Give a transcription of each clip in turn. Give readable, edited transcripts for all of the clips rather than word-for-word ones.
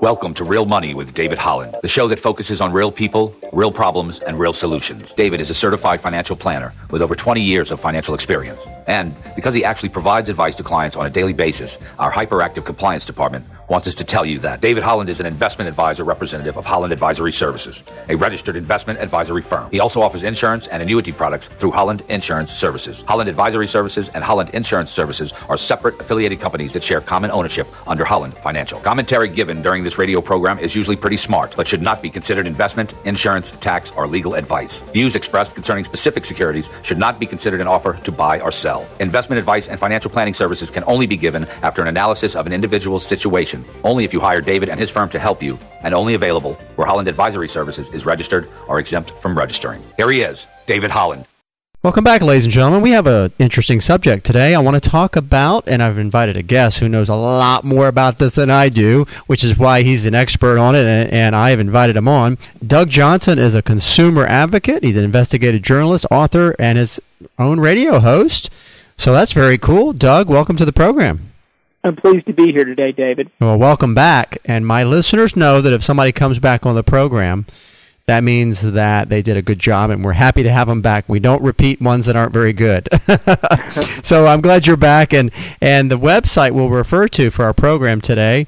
Welcome to Real Money with David Holland, the show that focuses on real people, real problems, and real solutions. David is a certified financial planner with over 20 years of financial experience. And because he actually provides advice to clients on a daily basis, our hyperactive compliance department wants us to tell you that David Holland is an investment advisor representative of Holland Advisory Services, a registered investment advisory firm. He also offers insurance and annuity products through Holland Insurance Services. Holland Advisory Services and Holland Insurance Services are separate affiliated companies that share common ownership under Holland Financial. Commentary given during this radio program is usually pretty smart, but should not be considered investment, insurance, tax, or legal advice. Views expressed concerning specific securities should not be considered an offer to buy or sell. Investment advice and financial planning services can only be given after an analysis of an individual's situation, only if you hire David and his firm to help you, and only available where Holland Advisory Services is registered or exempt from registering. Here he is, David Holland. Welcome back, ladies and gentlemen. We have an interesting subject today. I want to talk about, and I've invited a guest who knows a lot more about this than I do, which is why he's an expert on it, and I have invited him on. Doug Johnson is a consumer advocate. He's an investigative journalist, author, and his own radio host. So that's very cool. Doug, welcome to the program. I'm pleased to be here today, David. Well, welcome back. And my listeners know that if somebody comes back on the program, that means that they did a good job, and we're happy to have them back. We don't repeat ones that aren't very good. So I'm glad you're back. And the website we'll refer to for our program today,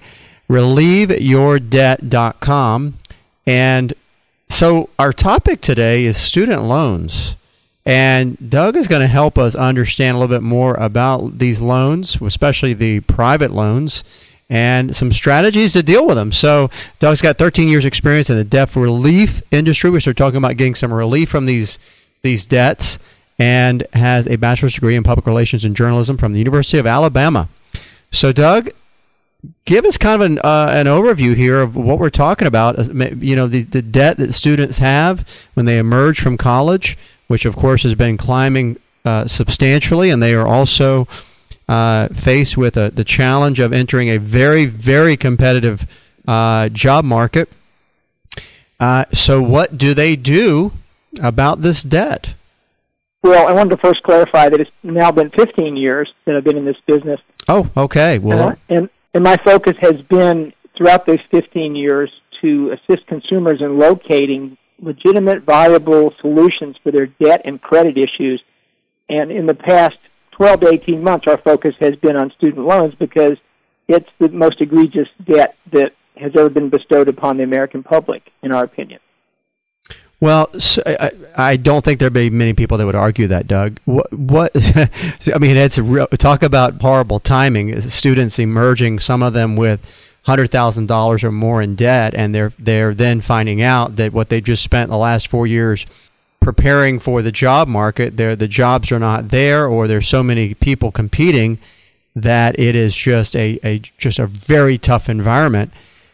relieveyourdebt.com. And so our topic today is student loans. And Doug is going to help us understand a little bit more about these loans, especially the private loans, and some strategies to deal with them. So Doug's got 13 years experience in the debt relief industry. We start talking about getting some relief from these debts, and has a bachelor's degree in public relations and journalism from the University of Alabama. So Doug, give us kind of an overview here of what we're talking about. You know, the debt that students have when they emerge from college, which of course has been climbing substantially, and they are also faced with the challenge of entering a very, very competitive job market. So what do they do about this debt? Well, I wanted to first clarify that it's now been 15 years that I've been in this business. Oh, okay. Well, and my focus has been throughout those 15 years to assist consumers in locating legitimate, viable solutions for their debt and credit issues. And in the past 12 to 18 months, our focus has been on student loans because it's the most egregious debt that has ever been bestowed upon the American public, in our opinion. Well, so I don't think there'd be many people that would argue that, Doug. What I mean, it's talk about horrible timing. Students emerging, some of them with $100,000 or more in debt, and they're then finding out that what they've just spent the last 4 years preparing for the job market, the jobs are not there, or there's so many people competing that it is just a very tough environment.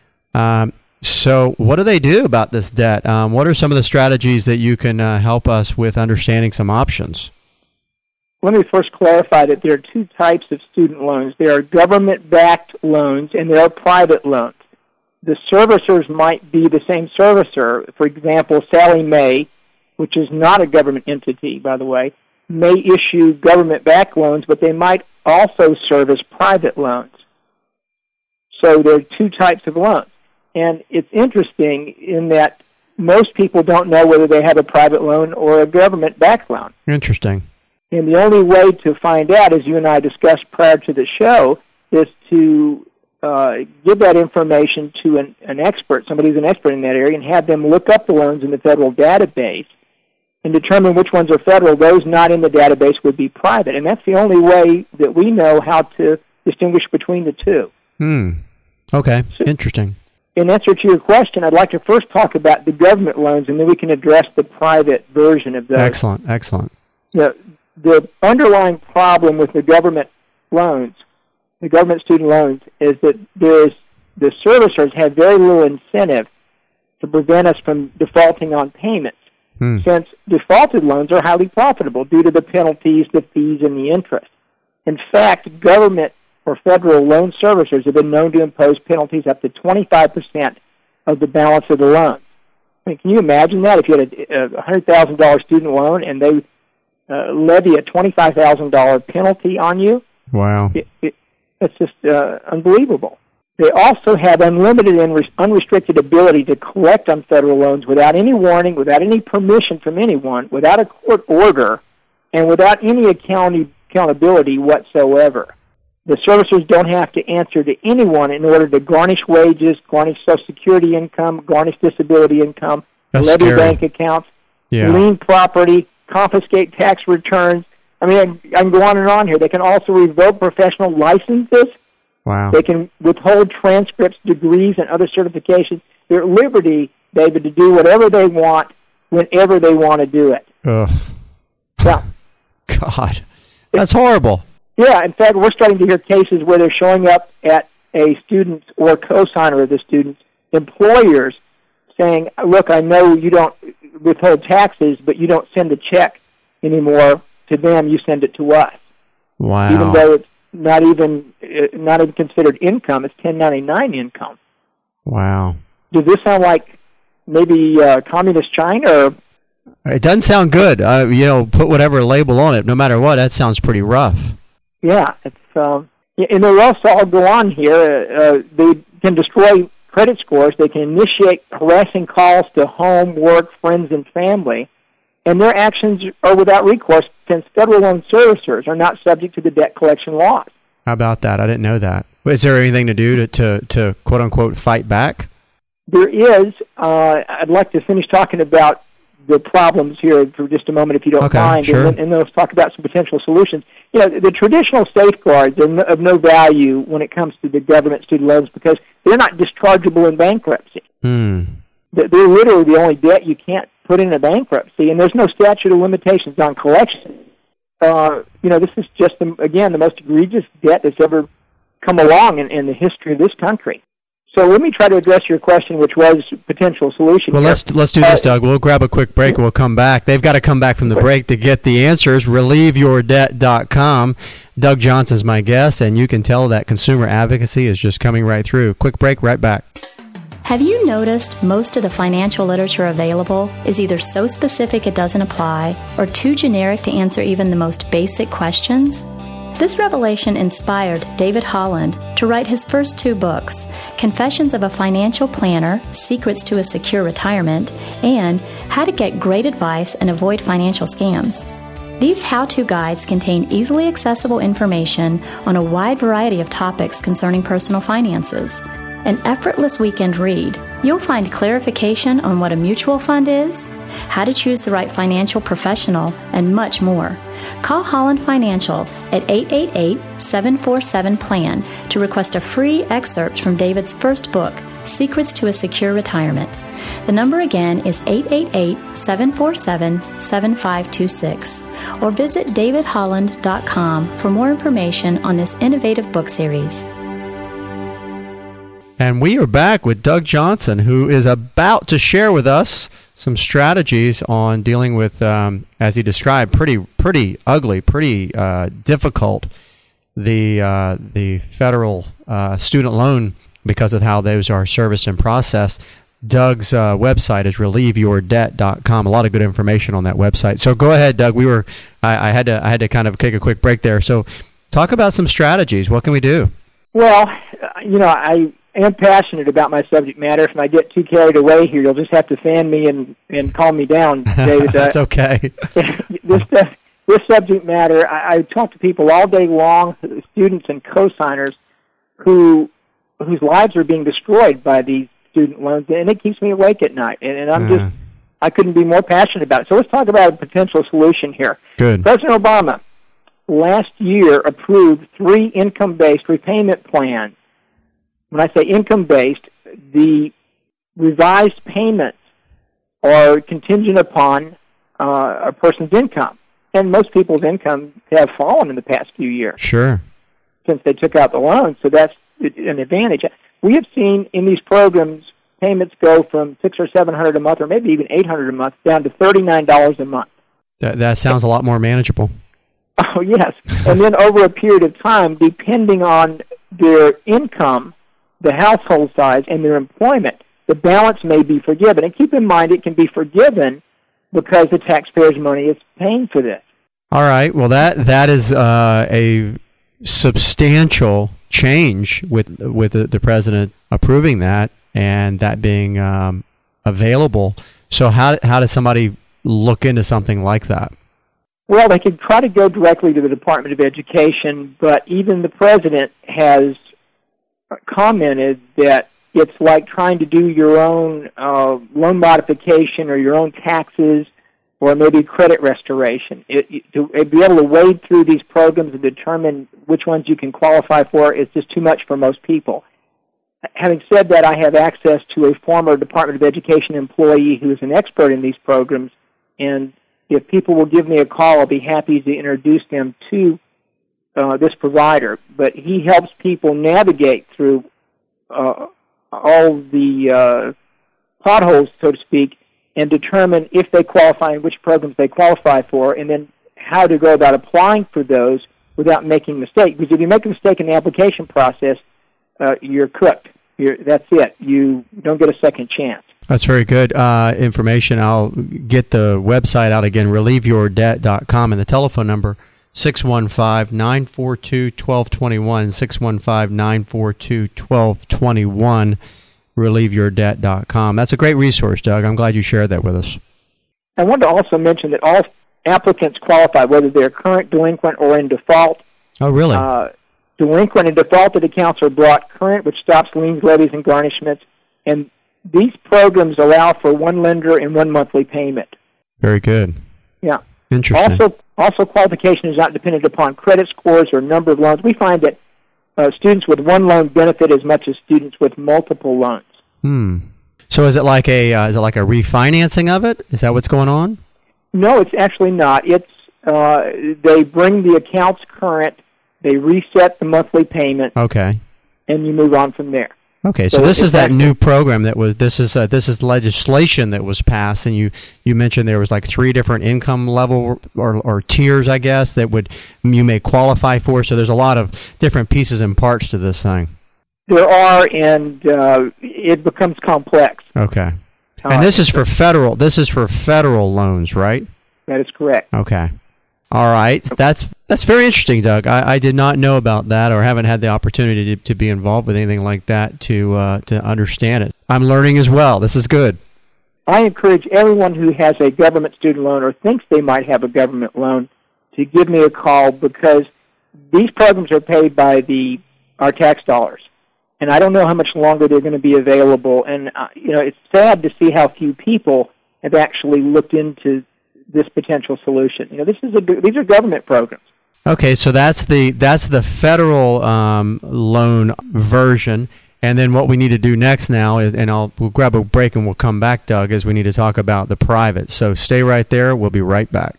So what do they do about this debt? What are some of the strategies that you can help us with understanding some options? Let me first clarify that there are two types of student loans. There are government-backed loans and there are private loans. The servicers might be the same servicer. For example, Sallie Mae, which is not a government entity, by the way, may issue government-backed loans, but they might also service private loans. So there are two types of loans. And it's interesting in that most people don't know whether they have a private loan or a government-backed loan. Interesting. And the only way to find out, as you and I discussed prior to the show, is to give that information to an expert, somebody who's an expert in that area, and have them look up the loans in the federal database and determine which ones are federal. Those not in the database would be private. And that's the only way that we know how to distinguish between the two. Okay, so, interesting. In answer to your question, I'd like to first talk about the government loans, and then we can address the private version of those. Excellent. The underlying problem with the government loans, the government student loans, is that the servicers have very little incentive to prevent us from defaulting on payments, since defaulted loans are highly profitable due to the penalties, the fees, and the interest. In fact, government or federal loan servicers have been known to impose penalties up to 25% of the balance of the loan. I mean, can you imagine that? If you had a $100,000 student loan and they levy a $25,000 penalty on you? Wow. It's just unbelievable. They also have unlimited and unrestricted ability to collect on federal loans without any warning, without any permission from anyone, without a court order, and without any accountability whatsoever. The servicers don't have to answer to anyone in order to garnish wages, garnish Social Security income, garnish disability income, levy bank accounts, lien property, confiscate tax returns. I mean, I can go on and on here. They can also revoke professional licenses. Wow. They can withhold transcripts, degrees, and other certifications. They're at liberty, David, to do whatever they want, whenever they want to do it. Ugh. Yeah. God. That's horrible. Yeah, in fact, we're starting to hear cases where they're showing up at a student's or co-signer of the student's employers saying, look, I know you don't withhold taxes, but you don't send a check anymore to them, you send it to us. Wow. Even though it's not even considered income, it's 1099 income. Wow. Does this sound like maybe communist China? Or? It doesn't sound good. Put whatever label on it, no matter what, that sounds pretty rough. Yeah, it's and they'll also go on here. They can destroy credit scores. They can initiate harassing calls to home, work, friends, and family. And their actions are without recourse since federal loan servicers are not subject to the debt collection laws. How about that? I didn't know that. Is there anything to do to quote-unquote fight back? There is. I'd like to finish talking about the problems here for just a moment, if you don't mind, sure. and then let's talk about some potential solutions. The traditional safeguards are of no value when it comes to the government student loans because they're not dischargeable in bankruptcy. They're literally the only debt you can't put in a bankruptcy, and there's no statute of limitations on collection. This is just, the most egregious debt that's ever come along in the history of this country. So let me try to address your question, which was potential solution. Well, let's do this, Doug. We'll grab a quick break and we'll come back. They've got to come back from the break to get the answers. RelieveYourDebt.com. Doug Johnson's my guest, and you can tell that consumer advocacy is just coming right through. Quick break, right back. Have you noticed most of the financial literature available is either so specific it doesn't apply or too generic to answer even the most basic questions? This revelation inspired David Holland to write his first 2 books, Confessions of a Financial Planner, Secrets to a Secure Retirement, and How to Get Great Advice and Avoid Financial Scams. These how-to guides contain easily accessible information on a wide variety of topics concerning personal finances. An effortless weekend read, you'll find clarification on what a mutual fund is, how to choose the right financial professional, and much more. Call Holland Financial at 888-747-PLAN to request a free excerpt from David's first book, Secrets to a Secure Retirement. The number again is 888-747-7526. Or visit davidholland.com for more information on this innovative book series. And we are back with Doug Johnson, who is about to share with us some strategies on dealing with, as he described, pretty ugly, pretty difficult, the federal student loan because of how those are serviced and processed. Doug's website is RelieveYourDebt.com. A lot of good information on that website. So go ahead, Doug. I had to kind of take a quick break there. So talk about some strategies. What can we do? Well, I am passionate about my subject matter. If I get too carried away here, you'll just have to fan me and calm me down, David. That's okay. This subject matter, I talk to people all day long, students and co-signers, whose lives are being destroyed by these student loans, and it keeps me awake at night. And I couldn't be more passionate about it. So let's talk about a potential solution here. Good. President Obama last year approved 3 income-based repayment plans. When I say income-based, the revised payments are contingent upon a person's income. And most people's income have fallen in the past few years. Sure. Since they took out the loan, so that's an advantage. We have seen in these programs payments go from $600 or $700 a month, or maybe even $800 a month, down to $39 a month. That sounds a lot more manageable. Oh, yes. And then over a period of time, depending on their income, the household size, and their employment, the balance may be forgiven. And keep in mind, it can be forgiven because the taxpayers' money is paying for this. All right. Well, that is a substantial change with the president approving that and that being available. So how does somebody look into something like that? Well, they could try to go directly to the Department of Education, but even the president has commented that it's like trying to do your own loan modification or your own taxes or maybe credit restoration. To be able to wade through these programs and determine which ones you can qualify for is just too much for most people. Having said that, I have access to a former Department of Education employee who is an expert in these programs, and if people will give me a call, I'll be happy to introduce them to this provider. But he helps people navigate through all the potholes, so to speak, and determine if they qualify and which programs they qualify for, and then how to go about applying for those without making a mistake. Because if you make a mistake in the application process, you're cooked. That's it. You don't get a second chance. That's very good information. I'll get the website out again, relieveyourdebt.com, and the telephone number, 615-942-1221, 615-942-1221, relieveyourdebt.com. That's a great resource, Doug. I'm glad you shared that with us. I wanted to also mention that all applicants qualify, whether they're current delinquent or in default. Oh, really? Delinquent and defaulted accounts are brought current, which stops liens, levies, and garnishments. And these programs allow for one lender and one monthly payment. Very good. Yeah. Interesting. Also, qualification is not dependent upon credit scores or number of loans. We find that students with one loan benefit as much as students with multiple loans. So is it like a refinancing of it? Is that what's going on? No, it's actually not. It's they bring the accounts current, they reset the monthly payment. Okay. And you move on from there. Okay, so this is that new program that was. This is legislation that was passed, and you mentioned there was like 3 different income level or tiers, I guess, that you may qualify for. So there's a lot of different pieces and parts to this thing. There are, and it becomes complex. Okay, and this is for federal. This is for federal loans, right? That is correct. Okay. All right, that's very interesting, Doug. I did not know about that, or haven't had the opportunity to be involved with anything like that to understand it. I'm learning as well. This is good. I encourage everyone who has a government student loan or thinks they might have a government loan to give me a call, because these programs are paid by our tax dollars, and I don't know how much longer they're going to be available. And it's sad to see how few people have actually looked into this potential solution. These are government programs. Okay, so that's the federal loan version, and then what we need to do next now is, and we'll grab a break and we'll come back, Doug, as we need to talk about the private. So stay right there. We'll be right back.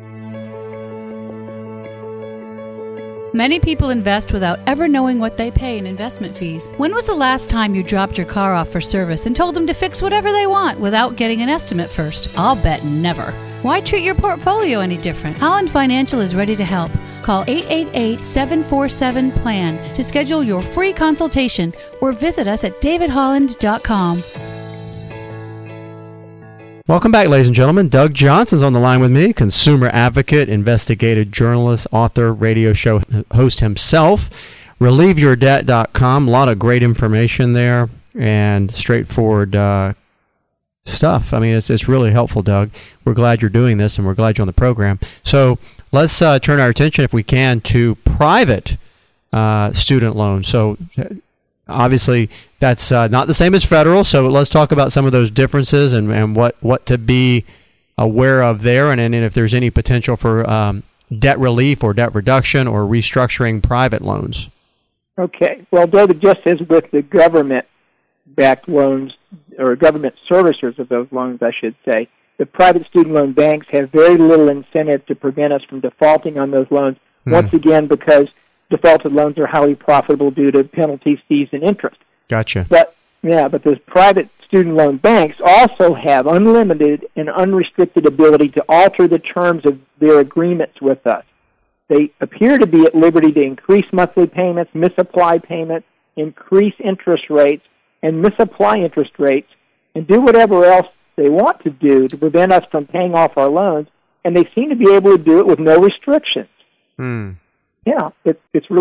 Many people invest without ever knowing what they pay in investment fees. When was the last time you dropped your car off for service and told them to fix whatever they want without getting an estimate first? I'll bet never. Why treat your portfolio any different? Holland Financial is ready to help. Call 888-747-PLAN to schedule your free consultation or visit us at davidholland.com. Welcome back, ladies and gentlemen. Doug Johnson's on the line with me, consumer advocate, investigative journalist, author, radio show host himself. RelieveYourDebt.com. A lot of great information there and straightforward stuff. I mean, it's really helpful, Doug. We're glad you're doing this, and we're glad you're on the program. So let's turn our attention, if we can, to private student loans. So obviously, that's not the same as federal, so let's talk about some of those differences and what to be aware of there, and if there's any potential for debt relief or debt reduction or restructuring private loans. Okay. Well, David, just as with the government-backed loans, or government servicers of those loans, I should say, the private student loan banks have very little incentive to prevent us from defaulting on those loans, once again, because defaulted loans are highly profitable due to penalties, fees, and interest. Gotcha. But the private student loan banks also have unlimited and unrestricted ability to alter the terms of their agreements with us. They appear to be at liberty to increase monthly payments, misapply payments, increase interest rates, and misapply interest rates, and do whatever else they want to do to prevent us from paying off our loans, and they seem to be able to do it with no restrictions. Yeah, it's really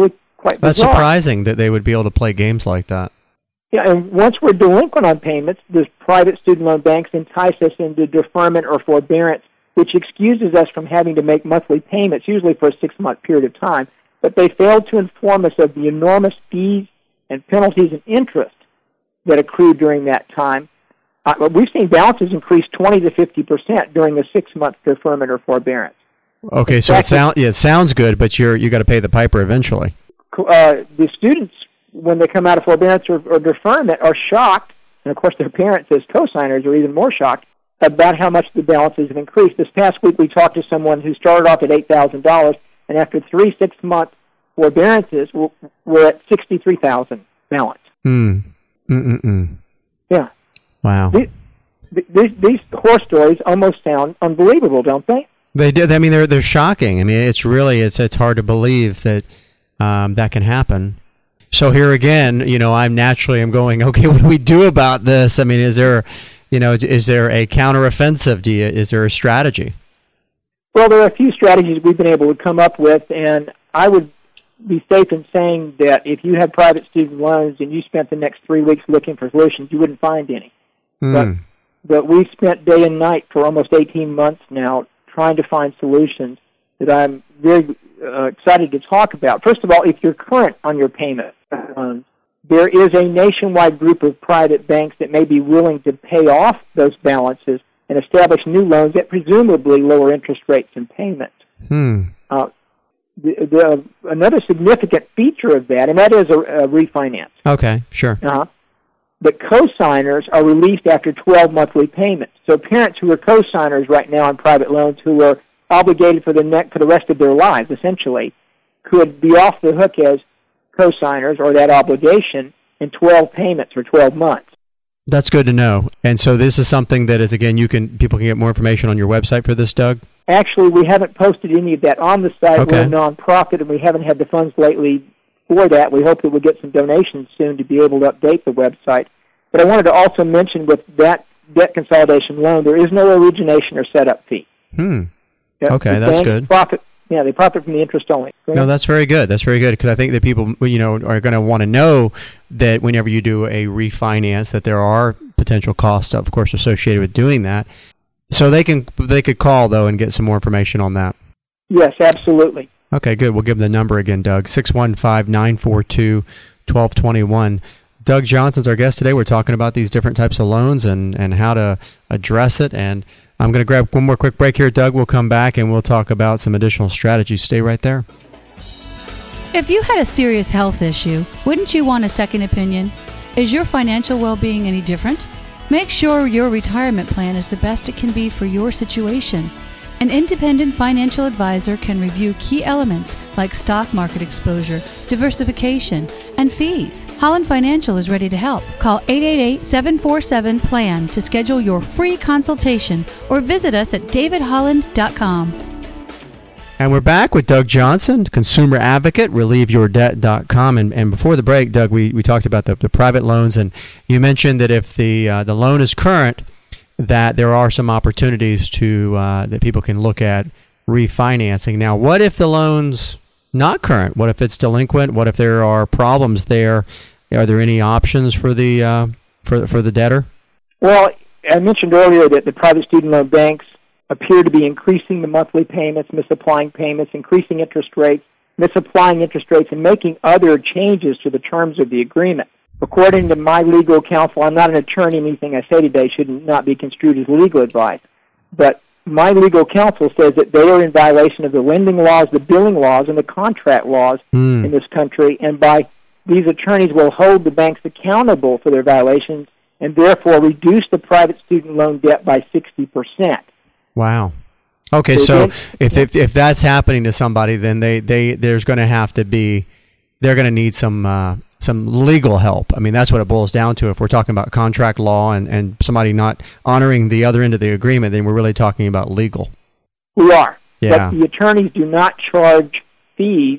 quite That's bizarre. surprising that they would be able to play games like that. Yeah, and once we're delinquent on payments, the private student loan banks entice us into deferment or forbearance, which excuses us from having to make monthly payments, usually for a 6-month period of time. But they failed to inform us of the enormous fees and penalties and interest that accrued during that time. We've seen balances increase 20 to 50% during a 6-month deferment or forbearance. Okay, so it sounds good, but you got to pay the piper eventually. The students, when they come out of forbearance or deferment, are shocked, and of course their parents as co-signers are even more shocked about how much the balances have increased. This past week we talked to someone who started off at $8,000, and after 3 6-month forbearances, we're at $63,000 balance. Yeah. Wow. These horror stories almost sound unbelievable, don't they? They did. I mean, they're shocking. I mean, it's hard to believe that that can happen. So here again, I'm going, okay, what do we do about this? I mean, is there a counteroffensive? Is there a strategy? Well, there are a few strategies we've been able to come up with, and I would be safe in saying that if you have private student loans and you spent the next 3 weeks looking for solutions, you wouldn't find any. But we've spent day and night for almost 18 months now trying to find solutions that I'm very excited to talk about. First of all, if you're current on your payment loans, there is a nationwide group of private banks that may be willing to pay off those balances and establish new loans at presumably lower interest rates and payments. Another significant feature of that, and that is a refinance. Okay, sure. But co-signers are released after 12 monthly payments. So parents who are co-signers right now on private loans who are obligated for the rest of their lives, essentially, could be off the hook as co-signers or that obligation in 12 payments or 12 months. That's good to know. And so this is something that is, again, people can get more information on your website for this, Doug? Actually, we haven't posted any of that on the site. Okay. We're a nonprofit, and we haven't had the funds lately for that. We hope that we'll get some donations soon to be able to update the website. But I wanted to also mention with that debt consolidation loan, there is no origination or setup fee. Okay, that's good. They profit from the interest only. No, that's very good. That's very good because I think that people, are going to want to know that whenever you do a refinance, that there are potential costs, of course, associated with doing that. So they could call though and get some more information on that. Yes, absolutely. Okay, good. We'll give them the number again, Doug. 615-942-1221. Doug Johnson's our guest today. We're talking about these different types of loans and how to address it. And I'm going to grab one more quick break here, Doug. We'll come back and we'll talk about some additional strategies. Stay right there. If you had a serious health issue, wouldn't you want a second opinion? Is your financial well-being any different? Make sure your retirement plan is the best it can be for your situation. An independent financial advisor can review key elements like stock market exposure, diversification, and fees. Holland Financial is ready to help. Call 888-747-PLAN to schedule your free consultation or visit us at davidholland.com. And we're back with Doug Johnson, consumer advocate, relieveyourdebt.com. And before the break, Doug, we talked about the private loans, and you mentioned that if the loan is current, that there are some opportunities to that people can look at refinancing. Now, what if the loan's not current? What if it's delinquent? What if there are problems there? Are there any options for the for the debtor? Well, I mentioned earlier that the private student loan banks appear to be increasing the monthly payments, misapplying payments, increasing interest rates, misapplying interest rates, and making other changes to the terms of the agreement. According to my legal counsel, I'm not an attorney. Anything I say today should not be construed as legal advice. But my legal counsel says that they are in violation of the lending laws, the billing laws, and the contract laws in this country. And by these attorneys will hold the banks accountable for their violations and therefore reduce the private student loan debt by 60%. Wow. Okay, so if that's happening to somebody, then there's going to have to be, they're going to need some legal help. I mean, that's what it boils down to. If we're talking about contract law and somebody not honoring the other end of the agreement, then we're really talking about legal. We are. Yeah. But the attorneys do not charge fees.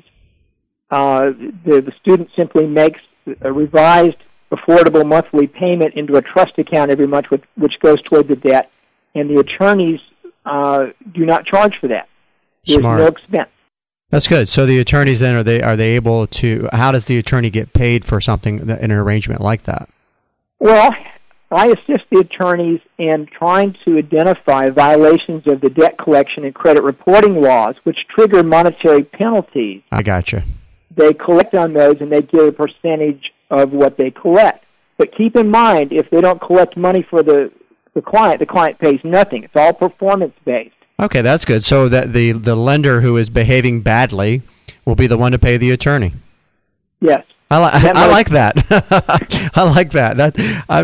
The student simply makes a revised, affordable monthly payment into a trust account every month, which goes toward the debt, and the attorneys do not charge for that. There's Smart. no expense. That's good. So the attorneys then, are they able to, how does the attorney get paid for something in an arrangement like that? Well, I assist the attorneys in trying to identify violations of the debt collection and credit reporting laws, which trigger monetary penalties. I gotcha. They collect on those, and they get a percentage of what they collect. But keep in mind, if they don't collect money for the client pays nothing. It's all performance-based. Okay, that's good. So that the lender who is behaving badly will be the one to pay the attorney. Yes. I like that. I like that.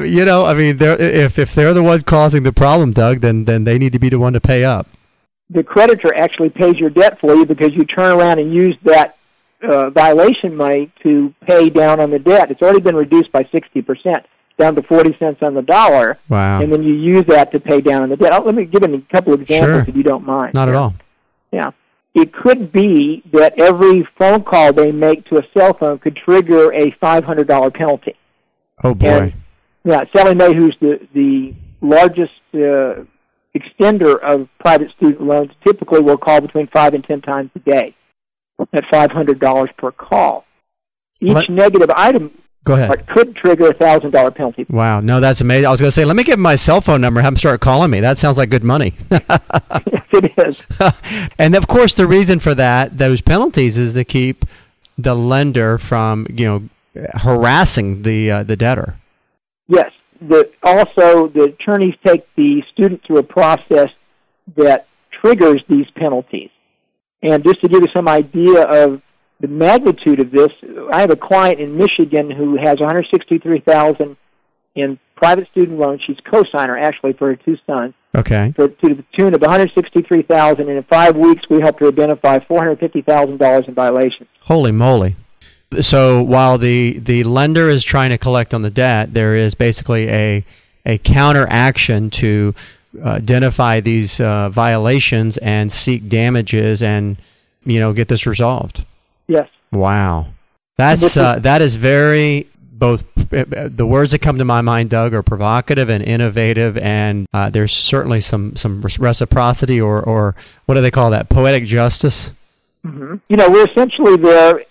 If they're the one causing the problem, Doug, then they need to be the one to pay up. The creditor actually pays your debt for you because you turn around and use that violation money to pay down on the debt. It's already been reduced by 60%, down to 40 cents on the dollar. Wow. And then you use that to pay down on the debt. Let me give you a couple of examples, Sure. if you don't mind. Not at all. Yeah. It could be that every phone call they make to a cell phone could trigger a $500 penalty. Oh, boy. And, yeah, Sallie Mae, who's the largest extender of private student loans, typically will call between 5 and 10 times a day at $500 per call. Each negative item Go ahead. could trigger a $1,000 penalty. Wow. No, that's amazing. I was going to say, let me give him my cell phone number and have him start calling me. That sounds like good money. Yes, it is. And, of course, the reason for those penalties is to keep the lender from, harassing the debtor. Yes. Also, the attorneys take the student through a process that triggers these penalties. And just to give you some idea of the magnitude of this, I have a client in Michigan who has $163,000 in private student loans. She's co-signer, actually, for her two sons. Okay. To the tune of $163,000, and in 5 weeks we helped her identify $450,000 in violations. Holy moly. So while the lender is trying to collect on the debt, there is basically a counteraction to identify these violations and seek damages and, get this resolved. Yes. Wow. That is very, both the words that come to my mind, Doug, are provocative and innovative, and there's certainly some reciprocity or what do they call that, poetic justice? Mm-hmm. We're essentially there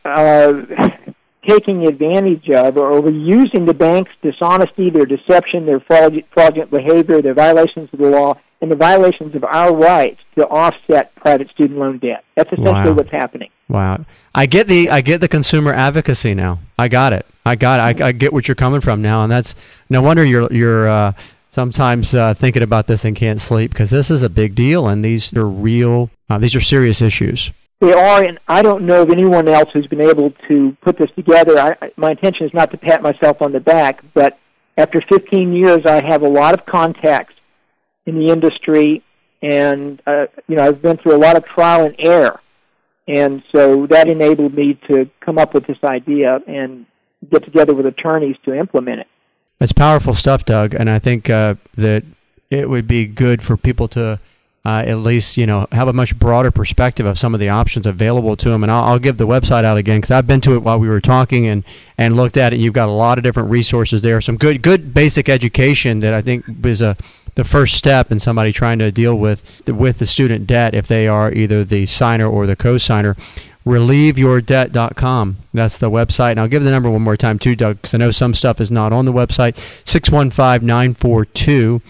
taking advantage of, or we're using the bank's dishonesty, their deception, their fraudulent behavior, their violations of the law, and the violations of our rights to offset private student loan debt. That's essentially what's happening. Wow. I get the consumer advocacy now. I got it. I get what you're coming from now, and that's no wonder you're sometimes thinking about this and can't sleep, because this is a big deal, and these are real. These are serious issues. They are, and I don't know of anyone else who's been able to put this together. My intention is not to pat myself on the back, but after 15 years, I have a lot of contacts in the industry, and I've been through a lot of trial and error, and so that enabled me to come up with this idea and get together with attorneys to implement it. It's powerful stuff, Doug, and I think that it would be good for people to at least, have a much broader perspective of some of the options available to them. And I'll give the website out again, because I've been to it while we were talking and looked at it. You've got a lot of different resources there, some good basic education that I think is the first step in somebody trying to deal with the student debt if they are either the signer or the co-signer. RelieveYourDebt.com. That's the website. And I'll give the number one more time too, Doug, because I know some stuff is not on the website. 615-942-1221,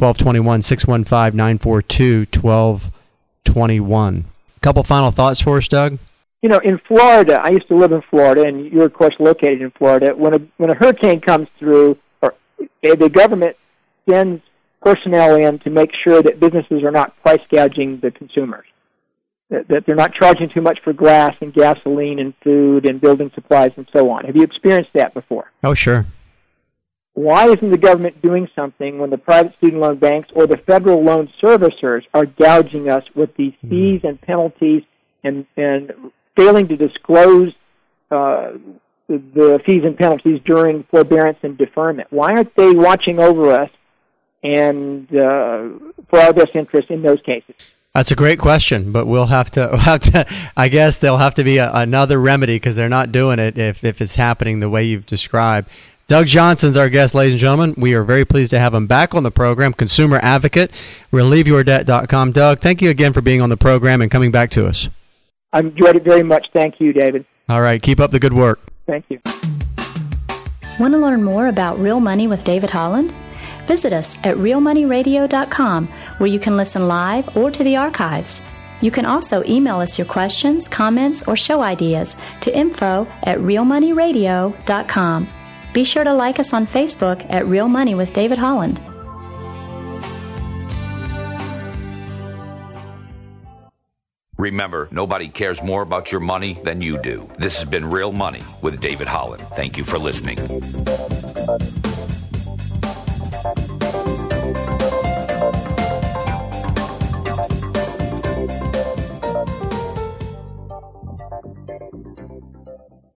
615-942-1221. Couple final thoughts for us, Doug? In Florida, I used to live in Florida, and you're, of course, located in Florida. When a hurricane comes through, or the government sends personnel in to make sure that businesses are not price gouging the consumers, that they're not charging too much for glass and gasoline and food and building supplies and so on. Have you experienced that before? Oh, sure. Why isn't the government doing something when the private student loan banks or the federal loan servicers are gouging us with these fees and penalties and failing to disclose the fees and penalties during forbearance and deferment? Why aren't they watching over us and for our best interest in those cases? That's a great question, but we'll have to. I guess there'll have to be another remedy, because they're not doing it if it's happening the way you've described. Doug Johnson's our guest, ladies and gentlemen. We are very pleased to have him back on the program, consumer advocate, RelieveYourDebt.com. Doug, thank you again for being on the program and coming back to us. I enjoyed it very much. Thank you, David. All right. Keep up the good work. Thank you. Want to learn more about Real Money with David Holland? Visit us at realmoneyradio.com, where you can listen live or to the archives. You can also email us your questions, comments, or show ideas to info@realmoneyradio.com. Be sure to like us on Facebook at Real Money with David Holland. Remember, nobody cares more about your money than you do. This has been Real Money with David Holland. Thank you for listening.